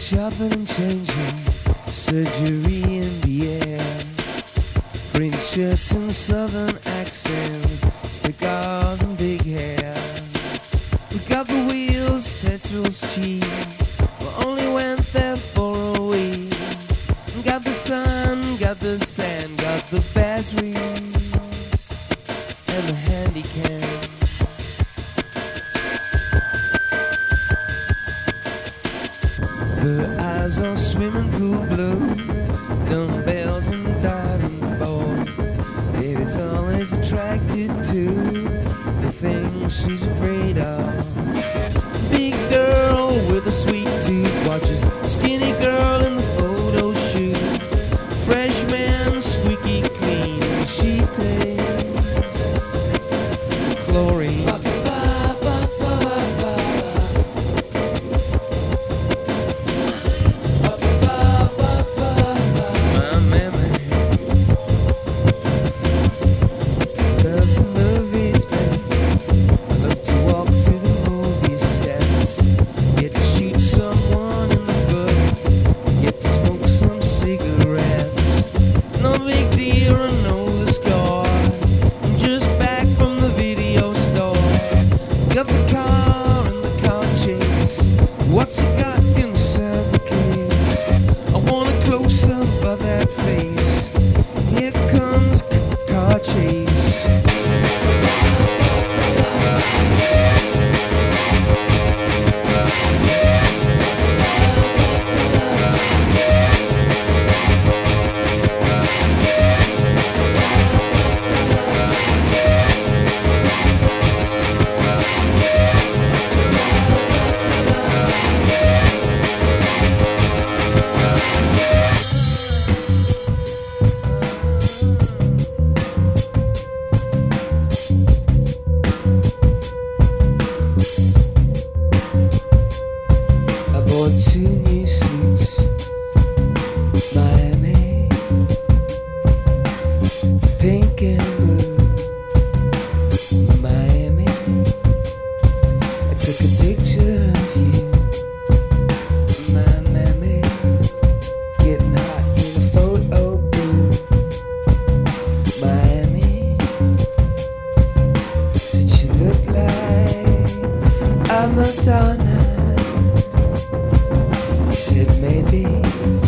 chopping and changing, surgery in the air. Print shirts and southern accents, cigars and big hair. We got the wheels, petrol's cheap, we only went there for a week. Got the sun, got the sand, got the batteries and the handy cam. Her eyes are swimming pool blue, dumbbells and diving board. Baby's always attracted to the things she's afraid of. Big girl with a sweet tooth watches skinny girl in the photo shoot. Fresh man, squeaky clean, she tastes chlorine. What's he got inside the case? I want a close-up of that face. Here comes car chase. Two new suits, Miami, pink and blue, Miami. I took a picture of you, Miami, getting hot in a photo booth, Miami. Said you look like a Madonna. Maybe